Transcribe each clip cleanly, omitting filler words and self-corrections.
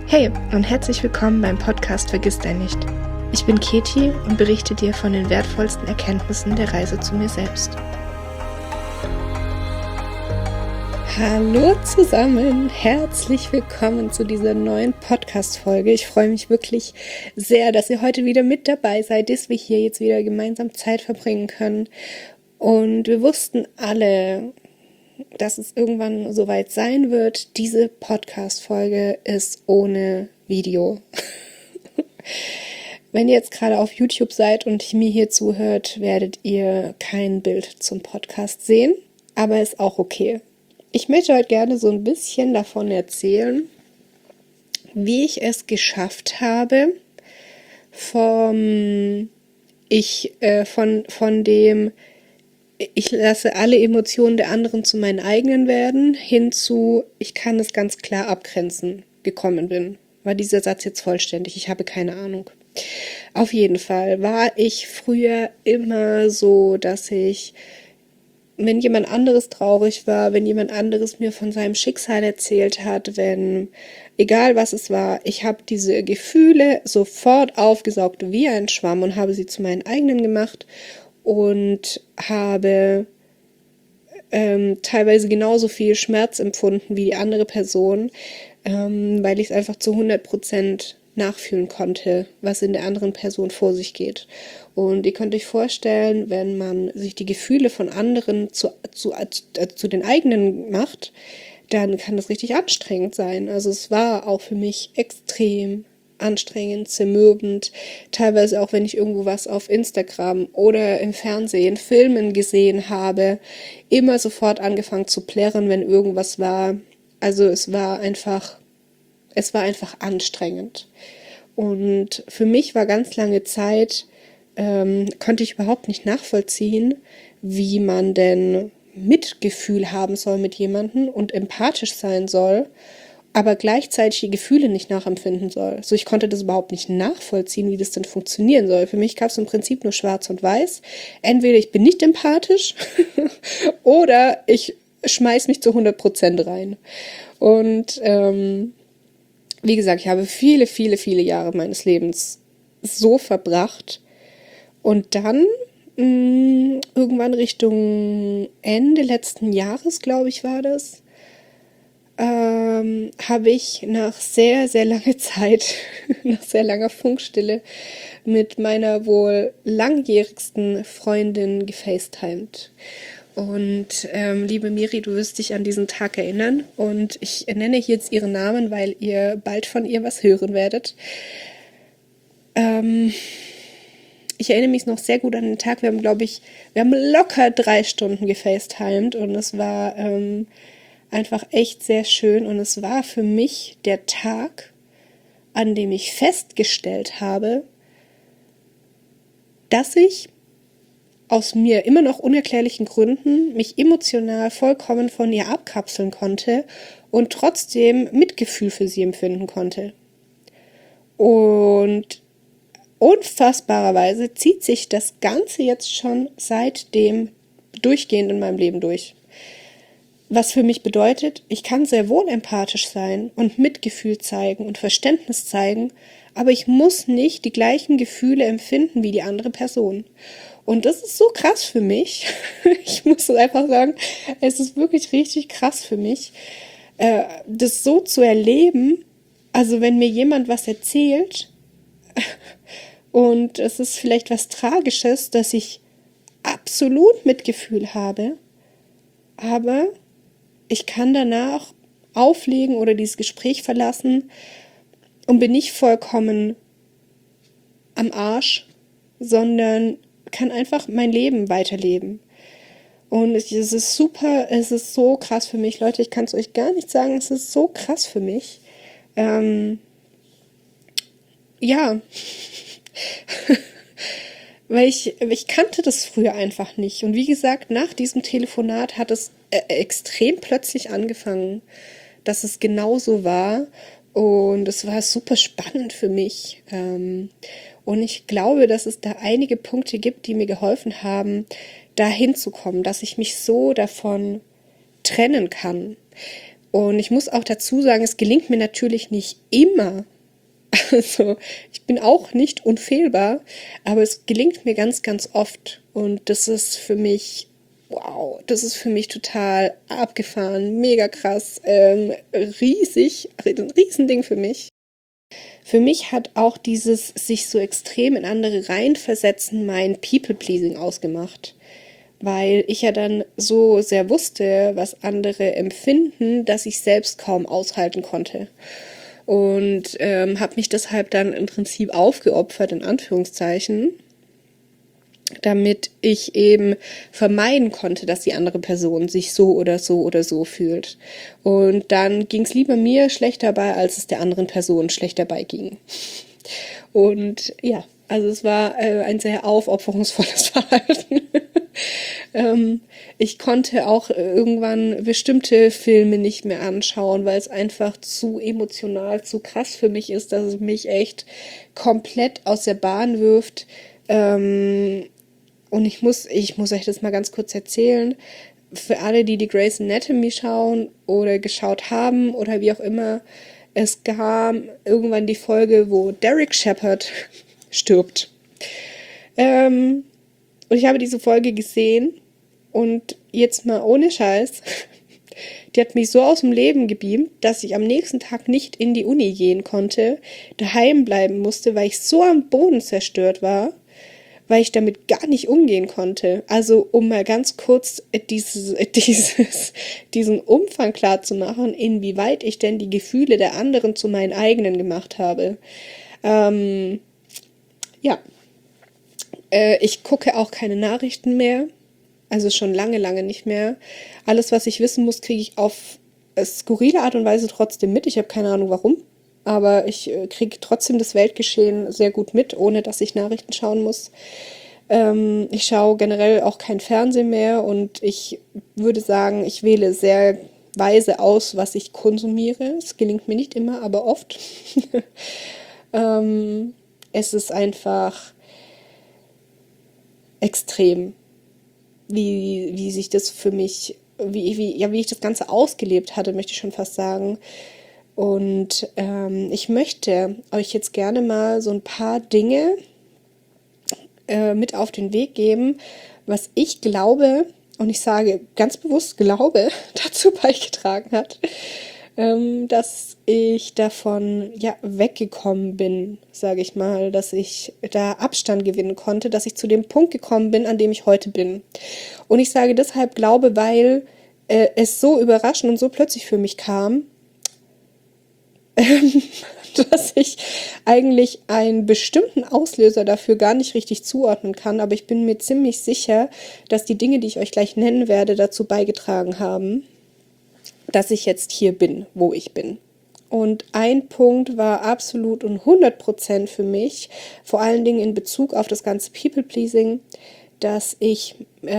Hey und herzlich willkommen beim Podcast Vergiss dein nicht. Ich bin Keti und berichte dir von den wertvollsten Erkenntnissen der Reise zu mir selbst. Hallo zusammen, herzlich willkommen zu dieser neuen Podcast-Folge. Ich freue mich wirklich sehr, dass ihr heute wieder mit dabei seid, dass wir hier jetzt wieder gemeinsam Zeit verbringen können. Und wir wussten alle, dass es irgendwann soweit sein wird. Diese Podcast-Folge ist ohne Video. Wenn ihr jetzt gerade auf YouTube seid und mir hier zuhört, werdet ihr kein Bild zum Podcast sehen, aber ist auch okay. Ich möchte heute gerne so ein bisschen davon erzählen, wie ich es geschafft habe, von dem ich lasse alle Emotionen der anderen zu meinen eigenen werden, hin zu, ich kann es ganz klar abgrenzen, gekommen bin. War dieser Satz jetzt vollständig? Ich habe keine Ahnung. Auf jeden Fall war ich früher immer so, dass ich, wenn jemand anderes traurig war, wenn jemand anderes mir von seinem Schicksal erzählt hat, egal was es war, ich habe diese Gefühle sofort aufgesaugt wie ein Schwamm und habe sie zu meinen eigenen gemacht. Und habe teilweise genauso viel Schmerz empfunden wie die andere Person, weil ich es einfach zu 100% nachfühlen konnte, was in der anderen Person vor sich geht. Und ihr könnt euch vorstellen, wenn man sich die Gefühle von anderen zu den eigenen macht, dann kann das richtig anstrengend sein. Also es war auch für mich extrem anstrengend, zermürbend, teilweise auch wenn ich irgendwo was auf Instagram oder im Fernsehen, Filmen gesehen habe, immer sofort angefangen zu plärren, wenn irgendwas war. Also es war einfach anstrengend. Und für mich war ganz lange Zeit, konnte ich überhaupt nicht nachvollziehen, wie man denn Mitgefühl haben soll mit jemandem und empathisch sein soll, aber gleichzeitig die Gefühle nicht nachempfinden soll. So, ich konnte das überhaupt nicht nachvollziehen, wie das denn funktionieren soll. Für mich gab es im Prinzip nur schwarz und weiß. Entweder ich bin nicht empathisch oder ich schmeiß mich zu 100% rein. Und wie gesagt, ich habe viele, viele, viele Jahre meines Lebens so verbracht. Und dann irgendwann Richtung Ende letzten Jahres, glaube ich, war das, habe ich nach sehr, sehr langer Zeit, nach sehr langer Funkstille mit meiner wohl langjährigsten Freundin gefacetimed. Und liebe Miri, du wirst dich an diesen Tag erinnern und ich nenne hier jetzt ihren Namen, weil ihr bald von ihr was hören werdet. Ich erinnere mich noch sehr gut an den Tag. Wir haben locker 3 Stunden gefacetimed und es war einfach echt sehr schön und es war für mich der Tag, an dem ich festgestellt habe, dass ich aus mir immer noch unerklärlichen Gründen mich emotional vollkommen von ihr abkapseln konnte und trotzdem Mitgefühl für sie empfinden konnte. Und unfassbarerweise zieht sich das Ganze jetzt schon seitdem durchgehend in meinem Leben durch. Was für mich bedeutet, ich kann sehr wohl empathisch sein und Mitgefühl zeigen und Verständnis zeigen, aber ich muss nicht die gleichen Gefühle empfinden wie die andere Person. Und das ist so krass für mich. Ich muss einfach sagen, es ist wirklich richtig krass für mich, das so zu erleben. Also wenn mir jemand was erzählt und es ist vielleicht was Tragisches, dass ich absolut Mitgefühl habe, aber ich kann danach auflegen oder dieses Gespräch verlassen und bin nicht vollkommen am Arsch, sondern kann einfach mein Leben weiterleben. Und es ist super, es ist so krass für mich. Leute, ich kann es euch gar nicht sagen, es ist so krass für mich. Ja, weil ich kannte das früher einfach nicht. Und wie gesagt, nach diesem Telefonat hat es extrem plötzlich angefangen, dass es genauso war. Und es war super spannend für mich. Und ich glaube, dass es da einige Punkte gibt, die mir geholfen haben, da hinzukommen, dass ich mich so davon trennen kann. Und ich muss auch dazu sagen, es gelingt mir natürlich nicht immer. Also ich bin auch nicht unfehlbar, aber es gelingt mir ganz, ganz oft. Und das ist für mich, wow, das ist für mich total abgefahren, mega krass, riesig, ein Riesending für mich. Für mich hat auch dieses sich so extrem in andere reinversetzen mein People-Pleasing ausgemacht, weil ich ja dann so sehr wusste, was andere empfinden, dass ich selbst kaum aushalten konnte. Und habe mich deshalb dann im Prinzip aufgeopfert, in Anführungszeichen, damit ich eben vermeiden konnte, dass die andere Person sich so oder so oder so fühlt. Und dann ging es lieber mir schlecht dabei, als es der anderen Person schlecht dabei ging. Und ja, also es war ein sehr aufopferungsvolles Verhalten. Ich konnte auch irgendwann bestimmte Filme nicht mehr anschauen, weil es einfach zu emotional, zu krass für mich ist, dass es mich echt komplett aus der Bahn wirft. Und ich muss euch das mal ganz kurz erzählen. Für alle, die Grey's Anatomy schauen oder geschaut haben oder wie auch immer, es gab irgendwann die Folge, wo Derek Shepherd stirbt. Und ich habe diese Folge gesehen und jetzt mal ohne Scheiß, die hat mich so aus dem Leben gebeamt, dass ich am nächsten Tag nicht in die Uni gehen konnte, daheim bleiben musste, weil ich so am Boden zerstört war, weil ich damit gar nicht umgehen konnte. Also um mal ganz kurz diesen Umfang klar zu machen, inwieweit ich denn die Gefühle der anderen zu meinen eigenen gemacht habe. Ja, ich gucke auch keine Nachrichten mehr, also schon lange, lange nicht mehr. Alles, was ich wissen muss, kriege ich auf skurrile Art und Weise trotzdem mit. Ich habe keine Ahnung warum, aber ich kriege trotzdem das Weltgeschehen sehr gut mit, ohne dass ich Nachrichten schauen muss. Ich schaue generell auch kein Fernsehen mehr und ich würde sagen, ich wähle sehr weise aus, was ich konsumiere. Es gelingt mir nicht immer, aber oft. Es ist einfach extrem, wie sich das für mich, wie ich das Ganze ausgelebt hatte, möchte ich schon fast sagen. Und ich möchte euch jetzt gerne mal so ein paar Dinge mit auf den Weg geben, was ich glaube, und ich sage ganz bewusst glaube, dazu beigetragen hat, dass ich davon ja weggekommen bin, sage ich mal, dass ich da Abstand gewinnen konnte, dass ich zu dem Punkt gekommen bin, an dem ich heute bin. Und ich sage deshalb glaube, weil es so überraschend und so plötzlich für mich kam, dass ich eigentlich einen bestimmten Auslöser dafür gar nicht richtig zuordnen kann, aber ich bin mir ziemlich sicher, dass die Dinge, die ich euch gleich nennen werde, dazu beigetragen haben, dass ich jetzt hier bin, wo ich bin. Und ein Punkt war absolut und 100% für mich, vor allen Dingen in Bezug auf das ganze People-Pleasing, dass ich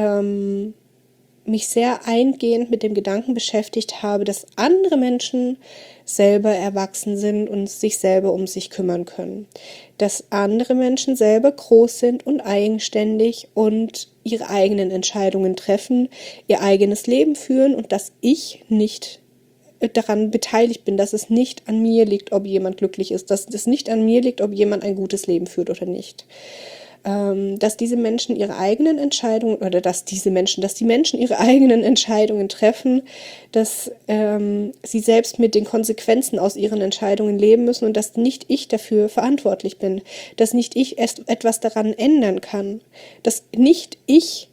mich sehr eingehend mit dem Gedanken beschäftigt habe, dass andere Menschen selber erwachsen sind und sich selber um sich kümmern können. Dass andere Menschen selber groß sind und eigenständig und ihre eigenen Entscheidungen treffen, ihr eigenes Leben führen und dass ich nicht daran beteiligt bin, dass es nicht an mir liegt, ob jemand glücklich ist, dass es nicht an mir liegt, ob jemand ein gutes Leben führt oder nicht. Dass diese Menschen ihre eigenen Entscheidungen oder dass die Menschen ihre eigenen Entscheidungen treffen, dass sie selbst mit den Konsequenzen aus ihren Entscheidungen leben müssen und dass nicht ich dafür verantwortlich bin, dass nicht ich erst etwas daran ändern kann, dass nicht ich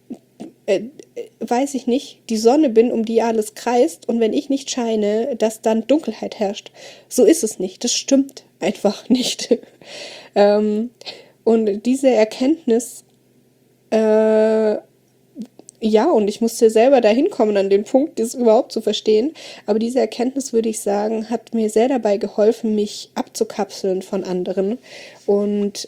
weiß ich nicht, die Sonne bin, um die alles kreist und wenn ich nicht scheine, dass dann Dunkelheit herrscht. So ist es nicht, das stimmt einfach nicht. Und diese Erkenntnis, ja, und ich musste selber dahin kommen an den Punkt, das überhaupt zu verstehen, aber diese Erkenntnis, würde ich sagen, hat mir sehr dabei geholfen, mich abzukapseln von anderen und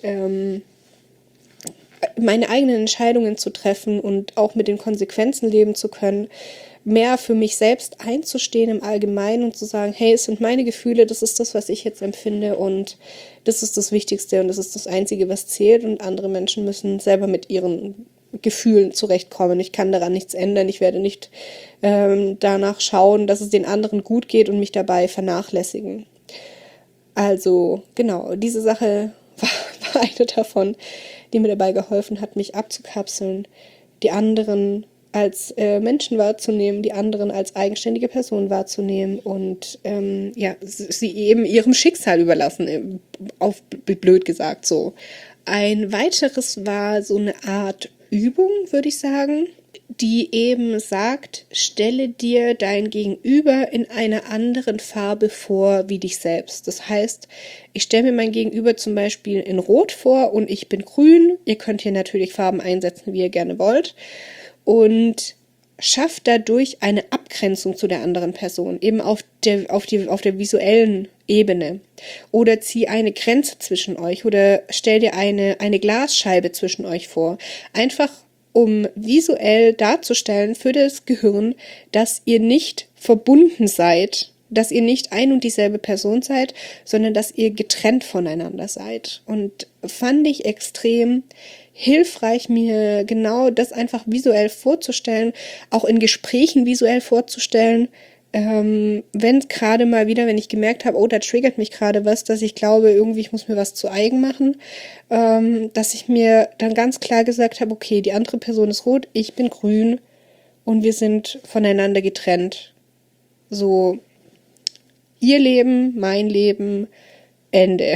meine eigenen Entscheidungen zu treffen und auch mit den Konsequenzen leben zu können, mehr für mich selbst einzustehen im Allgemeinen und zu sagen, hey, es sind meine Gefühle, das ist das, was ich jetzt empfinde und das ist das Wichtigste und das ist das Einzige, was zählt und andere Menschen müssen selber mit ihren Gefühlen zurechtkommen. Ich kann daran nichts ändern. Ich werde nicht danach schauen, dass es den anderen gut geht und mich dabei vernachlässigen. Also genau, diese Sache war eine davon, die mir dabei geholfen hat, mich abzukapseln, die anderen als Menschen wahrzunehmen, die anderen als eigenständige Person wahrzunehmen und sie eben ihrem Schicksal überlassen, auf blöd gesagt so. Ein weiteres war so eine Art Übung, würde ich sagen, die eben sagt, stelle dir dein Gegenüber in einer anderen Farbe vor wie dich selbst. Das heißt, ich stelle mir mein Gegenüber zum Beispiel in Rot vor und ich bin grün. Ihr könnt hier natürlich Farben einsetzen, wie ihr gerne wollt. Und schafft dadurch eine Abgrenzung zu der anderen Person, eben auf der visuellen Ebene. Oder zieh eine Grenze zwischen euch oder stell dir eine Glasscheibe zwischen euch vor. Einfach um visuell darzustellen für das Gehirn, dass ihr nicht verbunden seid, dass ihr nicht ein und dieselbe Person seid, sondern dass ihr getrennt voneinander seid. Und fand ich extrem hilfreich, mir genau das einfach visuell vorzustellen, auch in Gesprächen visuell vorzustellen, wenn gerade mal wieder, wenn ich gemerkt habe, oh, da triggert mich gerade was, dass ich glaube, irgendwie, ich muss mir was zu eigen machen, dass ich mir dann ganz klar gesagt habe, okay, die andere Person ist rot, ich bin grün und wir sind voneinander getrennt. So, ihr Leben, mein Leben, Ende.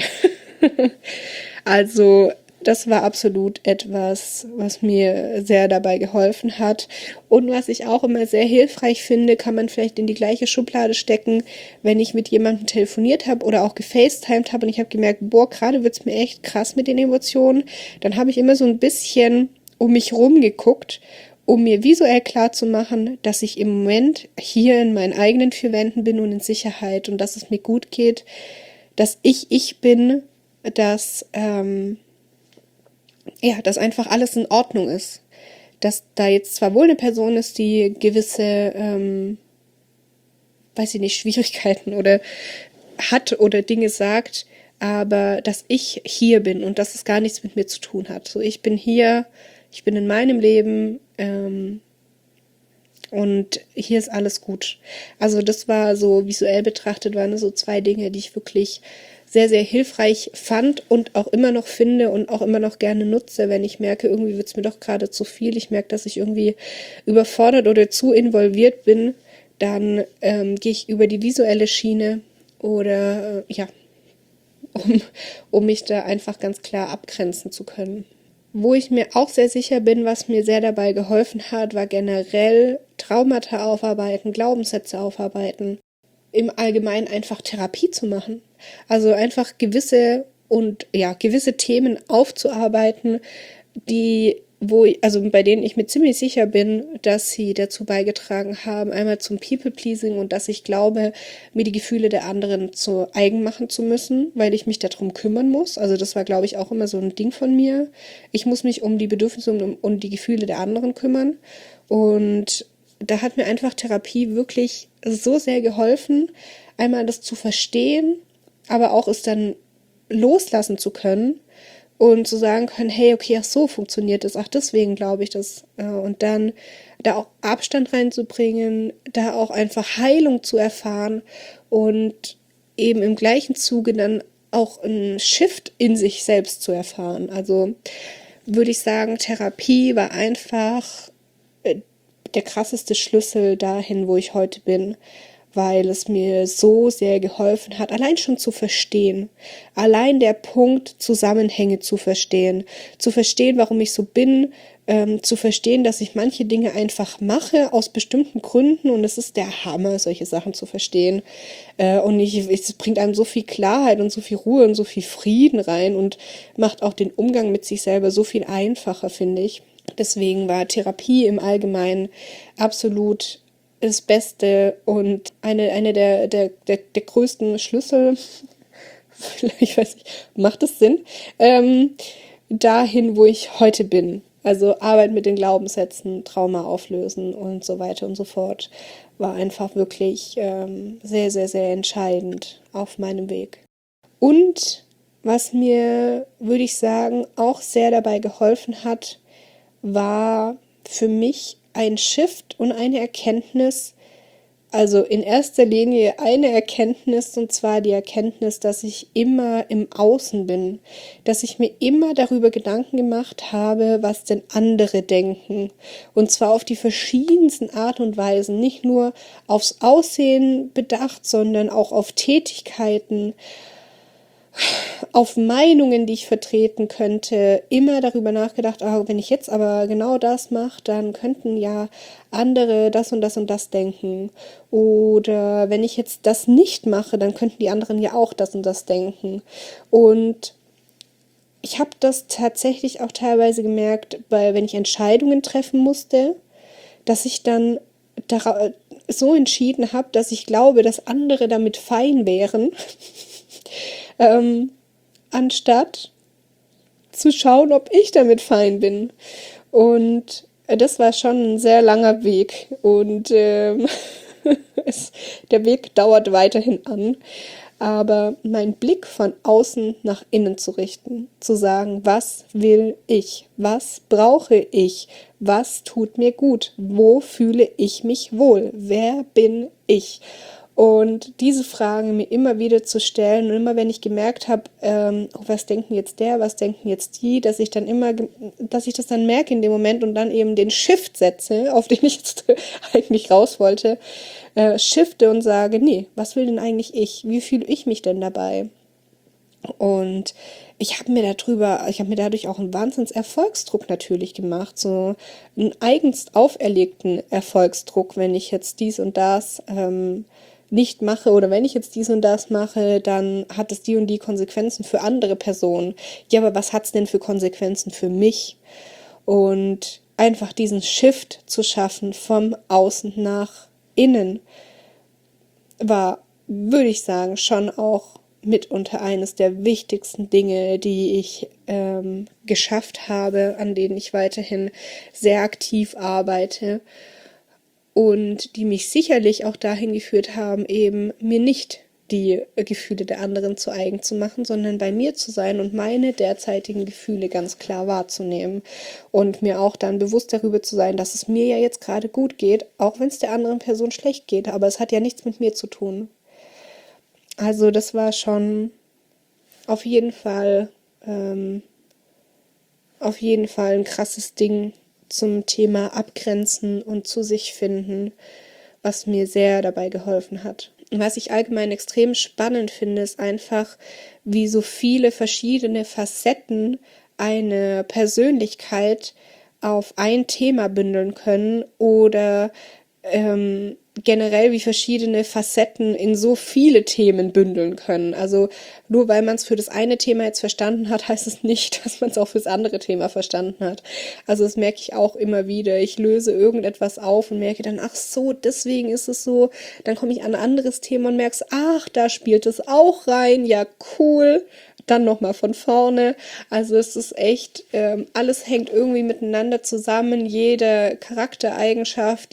Also, das war absolut etwas, was mir sehr dabei geholfen hat. Und was ich auch immer sehr hilfreich finde, kann man vielleicht in die gleiche Schublade stecken, wenn ich mit jemandem telefoniert habe oder auch gefacetimed habe und ich habe gemerkt, boah, gerade wird's mir echt krass mit den Emotionen. Dann habe ich immer so ein bisschen um mich rumgeguckt, um mir visuell klar zu machen, dass ich im Moment hier in meinen eigenen vier Wänden bin und in Sicherheit und dass es mir gut geht, dass ich bin, dass dass einfach alles in Ordnung ist. Dass da jetzt zwar wohl eine Person ist, die gewisse, weiß ich nicht, Schwierigkeiten oder hat oder Dinge sagt, aber dass ich hier bin und dass es gar nichts mit mir zu tun hat. So, ich bin hier, ich bin in meinem Leben und hier ist alles gut. Also das war so visuell betrachtet, waren so zwei Dinge, die ich wirklich sehr, sehr hilfreich fand und auch immer noch finde und auch immer noch gerne nutze, wenn ich merke, irgendwie wird es mir doch gerade zu viel. Ich merke, dass ich irgendwie überfordert oder zu involviert bin, dann gehe ich über die visuelle Schiene oder um mich da einfach ganz klar abgrenzen zu können. Wo ich mir auch sehr sicher bin, was mir sehr dabei geholfen hat, war generell Traumata aufarbeiten, Glaubenssätze aufarbeiten, im Allgemeinen einfach Therapie zu machen. Also einfach gewisse Themen aufzuarbeiten, bei denen ich mir ziemlich sicher bin, dass sie dazu beigetragen haben, einmal zum People-Pleasing und dass ich glaube, mir die Gefühle der anderen zu eigen machen zu müssen, weil ich mich darum kümmern muss. Also das war, glaube ich, auch immer so ein Ding von mir. Ich muss mich um die Bedürfnisse und die Gefühle der anderen kümmern. Und da hat mir einfach Therapie wirklich so sehr geholfen, einmal das zu verstehen, aber auch es dann loslassen zu können und zu sagen können, hey, okay, ach so funktioniert das, ach deswegen glaube ich das. Und dann da auch Abstand reinzubringen, da auch einfach Heilung zu erfahren und eben im gleichen Zuge dann auch einen Shift in sich selbst zu erfahren. Also würde ich sagen, Therapie war einfach der krasseste Schlüssel dahin, wo ich heute bin, weil es mir so sehr geholfen hat, allein schon zu verstehen. Allein der Punkt, Zusammenhänge zu verstehen, warum ich so bin, zu verstehen, dass ich manche Dinge einfach mache aus bestimmten Gründen und es ist der Hammer, solche Sachen zu verstehen. Es bringt einem so viel Klarheit und so viel Ruhe und so viel Frieden rein und macht auch den Umgang mit sich selber so viel einfacher, finde ich. Deswegen war Therapie im Allgemeinen absolut das Beste und eine der größten Schlüssel, ich weiß nicht, macht es Sinn, dahin, wo ich heute bin. Also Arbeit mit den Glaubenssätzen, Trauma auflösen und so weiter und so fort, war einfach wirklich sehr, sehr, sehr entscheidend auf meinem Weg. Und was mir, würde ich sagen, auch sehr dabei geholfen hat, war für mich ein Shift und eine Erkenntnis, also in erster Linie eine Erkenntnis, und zwar die Erkenntnis, dass ich immer im Außen bin, dass ich mir immer darüber Gedanken gemacht habe, was denn andere denken. Und zwar auf die verschiedensten Art und Weisen, nicht nur aufs Aussehen bedacht, sondern auch auf Tätigkeiten, auf Meinungen, die ich vertreten könnte, immer darüber nachgedacht, wenn ich jetzt aber genau das mache, dann könnten ja andere das und das und das denken. Oder wenn ich jetzt das nicht mache, dann könnten die anderen ja auch das und das denken. Und ich habe das tatsächlich auch teilweise gemerkt, wenn ich Entscheidungen treffen musste, dass ich dann so entschieden habe, dass ich glaube, dass andere damit fein wären. Anstatt zu schauen, ob ich damit fein bin. Und das war schon ein sehr langer Weg. Und der Weg dauert weiterhin an. Aber meinen Blick von außen nach innen zu richten, zu sagen, was will ich, was brauche ich, was tut mir gut, wo fühle ich mich wohl, wer bin ich? Und diese Fragen mir immer wieder zu stellen und immer wenn ich gemerkt habe, was denken jetzt der, was denken jetzt die, dass ich das dann merke in dem Moment und dann eben den Shift setze, auf den ich jetzt eigentlich raus wollte, shifte und sage, nee, was will denn eigentlich ich? Wie fühle ich mich denn dabei? Und ich habe mir dadurch auch einen Wahnsinns-Erfolgsdruck natürlich gemacht, so einen eigens auferlegten Erfolgsdruck, wenn ich jetzt dies und das nicht mache oder wenn ich jetzt dies und das mache, dann hat es die und die Konsequenzen für andere Personen. Ja, aber was hat's denn für Konsequenzen für mich? Und einfach diesen Shift zu schaffen vom Außen nach innen war, würde ich sagen, schon auch mitunter eines der wichtigsten Dinge, die ich geschafft habe, an denen ich weiterhin sehr aktiv arbeite. Und die mich sicherlich auch dahin geführt haben, eben mir nicht die Gefühle der anderen zu eigen zu machen, sondern bei mir zu sein und meine derzeitigen Gefühle ganz klar wahrzunehmen und mir auch dann bewusst darüber zu sein, dass es mir ja jetzt gerade gut geht, auch wenn es der anderen Person schlecht geht, aber es hat ja nichts mit mir zu tun. Also das war schon auf jeden Fall, auf jeden Fall ein krasses Ding zum Thema Abgrenzen und zu sich finden, was mir sehr dabei geholfen hat. Und was ich allgemein extrem spannend finde, ist einfach, wie so viele verschiedene Facetten eine Persönlichkeit auf ein Thema bündeln können oder generell wie verschiedene Facetten in so viele Themen bündeln können. Also nur weil man es für das eine Thema jetzt verstanden hat, heißt es nicht, dass man es auch fürs andere Thema verstanden hat. Also das merke ich auch immer wieder. Ich löse irgendetwas auf und merke dann, ach so, deswegen ist es so. Dann komme ich an ein anderes Thema und merke, ach, da spielt es auch rein. Ja, cool. Dann nochmal von vorne. Also es ist echt, alles hängt irgendwie miteinander zusammen. Jede Charaktereigenschaft,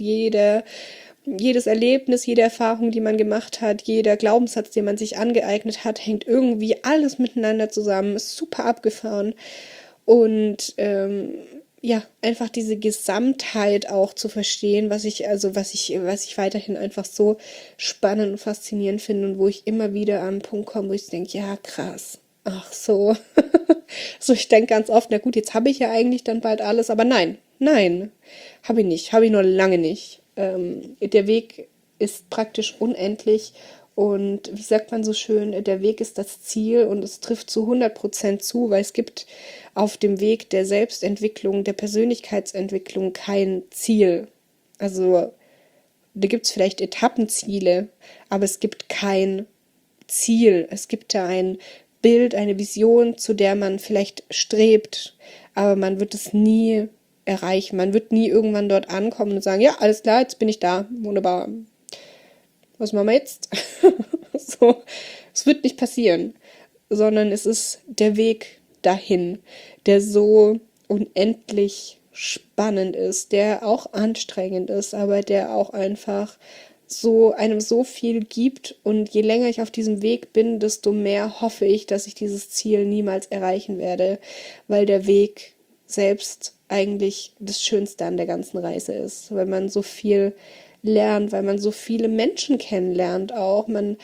jedes Erlebnis, jede Erfahrung, die man gemacht hat, jeder Glaubenssatz, den man sich angeeignet hat, hängt irgendwie alles miteinander zusammen. Ist super abgefahren. Und ja, einfach diese Gesamtheit auch zu verstehen, was ich weiterhin einfach so spannend und faszinierend finde und wo ich immer wieder an einen Punkt komme, wo ich denke, ja, krass. Ach so. So, ich denke ganz oft, na gut, jetzt habe ich ja eigentlich dann bald alles, aber nein, habe ich nicht, habe ich noch lange nicht. Der Weg ist praktisch unendlich und wie sagt man so schön, der Weg ist das Ziel und es trifft zu 100% zu, weil es gibt auf dem Weg der Selbstentwicklung, der Persönlichkeitsentwicklung kein Ziel. Also da gibt es vielleicht Etappenziele, aber es gibt kein Ziel. Es gibt da ein Bild, eine Vision, zu der man vielleicht strebt, aber man wird es nie erreichen. Man wird nie irgendwann dort ankommen und sagen, ja, alles klar, jetzt bin ich da, wunderbar. Was machen wir jetzt? So, es wird nicht passieren, sondern es ist der Weg dahin, der so unendlich spannend ist, der auch anstrengend ist, aber der auch einfach einem so viel gibt und je länger ich auf diesem Weg bin, desto mehr hoffe ich, dass ich dieses Ziel niemals erreichen werde, weil der Weg selbst eigentlich das Schönste an der ganzen Reise ist, weil man so viel lernt, weil man so viele Menschen kennenlernt auch. Man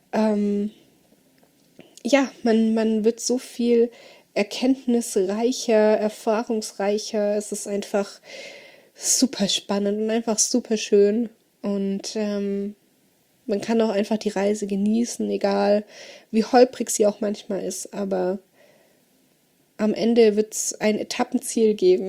wird so viel erkenntnisreicher, erfahrungsreicher. Es ist einfach super spannend und einfach super schön. Und man kann auch einfach die Reise genießen, egal wie holprig sie auch manchmal ist. Aber am Ende wird es ein Etappenziel geben,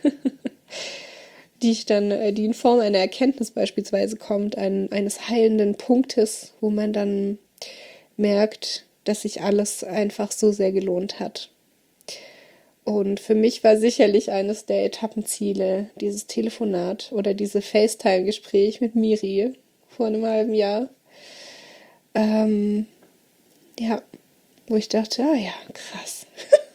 die in Form einer Erkenntnis beispielsweise kommt, eines heilenden Punktes, wo man dann merkt, dass sich alles einfach so sehr gelohnt hat. Und für mich war sicherlich eines der Etappenziele dieses Telefonat oder diese FaceTime-Gespräch mit Miri vor einem halben Jahr. Wo ich dachte, krass.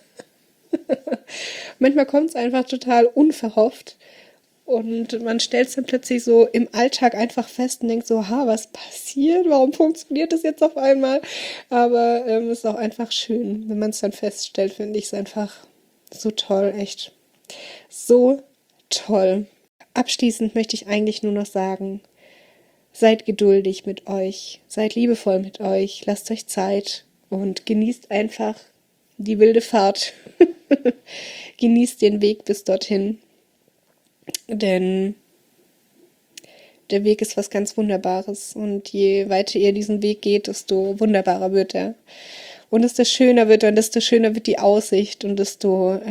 Manchmal kommt es einfach total unverhofft und man stellt es dann plötzlich so im Alltag einfach fest und denkt so, was passiert? Warum funktioniert das jetzt auf einmal? Aber es ist auch einfach schön, wenn man es dann feststellt, finde ich es einfach so toll, echt so toll. Abschließend möchte ich eigentlich nur noch sagen, seid geduldig mit euch, seid liebevoll mit euch, lasst euch Zeit und genießt einfach die wilde Fahrt. Genießt den Weg bis dorthin, denn der Weg ist was ganz Wunderbares und je weiter ihr diesen Weg geht, desto wunderbarer wird er. Und desto schöner wird er und desto schöner wird die Aussicht und desto,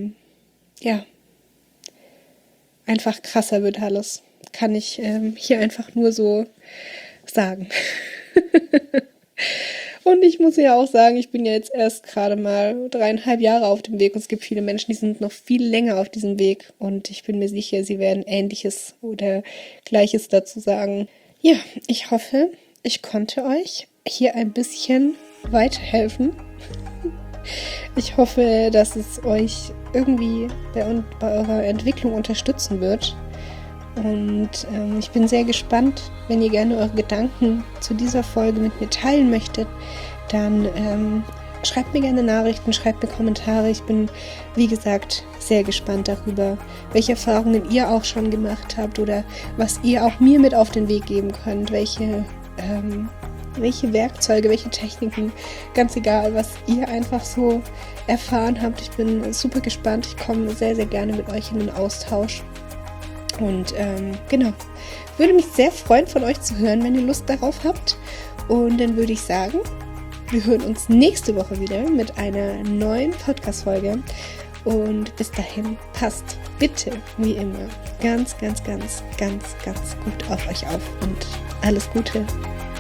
einfach krasser wird alles. Kann ich hier einfach nur so sagen. Und ich muss ja auch sagen, ich bin ja jetzt erst gerade mal 3,5 Jahre auf dem Weg und es gibt viele Menschen, die sind noch viel länger auf diesem Weg und ich bin mir sicher, sie werden Ähnliches oder Gleiches dazu sagen. Ja, ich hoffe, ich konnte euch hier ein bisschen weiterhelfen. Ich hoffe, dass es euch irgendwie bei eurer Entwicklung unterstützen wird. Und ich bin sehr gespannt, wenn ihr gerne eure Gedanken zu dieser Folge mit mir teilen möchtet, dann schreibt mir gerne Nachrichten, schreibt mir Kommentare. Ich bin, wie gesagt, sehr gespannt darüber, welche Erfahrungen ihr auch schon gemacht habt oder was ihr auch mir mit auf den Weg geben könnt, welche Werkzeuge, welche Techniken, ganz egal, was ihr einfach so erfahren habt. Ich bin super gespannt. Ich komme sehr, sehr gerne mit euch in den Austausch. Und würde mich sehr freuen, von euch zu hören, wenn ihr Lust darauf habt. Und dann würde ich sagen, wir hören uns nächste Woche wieder mit einer neuen Podcast-Folge. Und bis dahin, passt bitte, wie immer, ganz, ganz, ganz, ganz, ganz gut auf euch auf. Und alles Gute.